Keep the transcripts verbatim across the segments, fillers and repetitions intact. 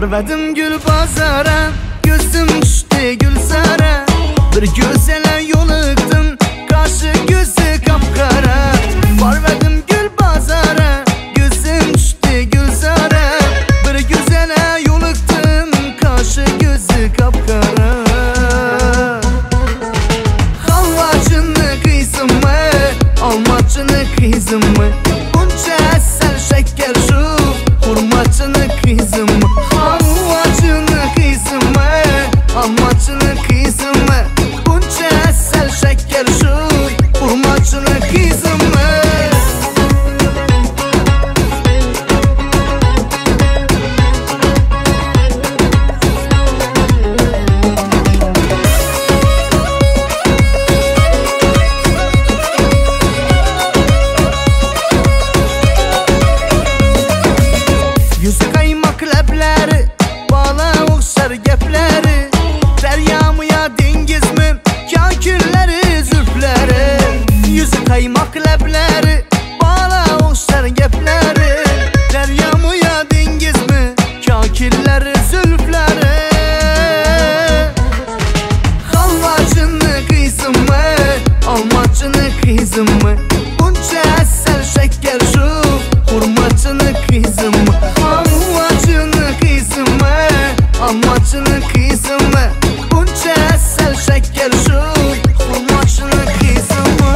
Varvadım gül bazara, gözüm düştü gülzara. Bir güzele yoluqtum, karşı gözü kapkara. Varvadım gül bazara, gözüm düştü gülzara. Bir güzele yoluqtum, karşı gözü kapkara. Halvacını kıysın mı, almacını kıysın mı? Bunca sen şeker şu, hurmacını kıysın mı? Halvacını kıysın mı, almacını kıysın mı? Bunca sen şeker şu, hurmacını kıysın mı? Yüzü kaymak ləbləri, bala oxşar gəpləri. Dərya mı ya dengiz mi, kakülləri, zülfləri. Yüzü kaymak ləbləri, bala oxşar gəpləri. Dərya mı ya dengiz mi, kakülləri, zülfləri. Halvacını kıysın mı, almacını kıysın mı? Bunca sen şeker şu, hurmacını kıysın mı? Halvacını kıysın mı, almacını kıysın mı? Bunca sen şeker şu, hurmacını kıysın mı?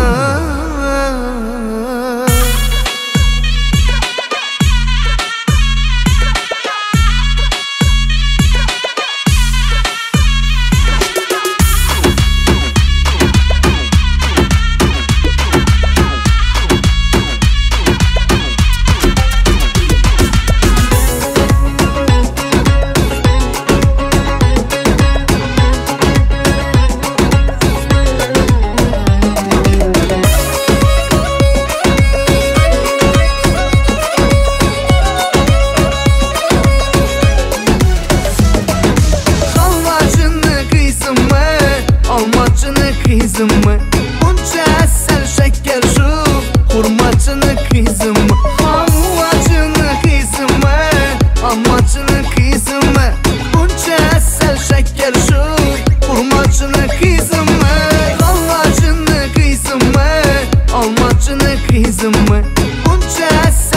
Almacını kıysın mı? Bunca sen şeker şu, hurmacını kıysın mı? Halvacını kıysın mı, almacını kıysın mı? Bunca sen şeker şu, hurmacını kıysın mı? Halvacını kıysın mı, almacını kıysın mı? Bunca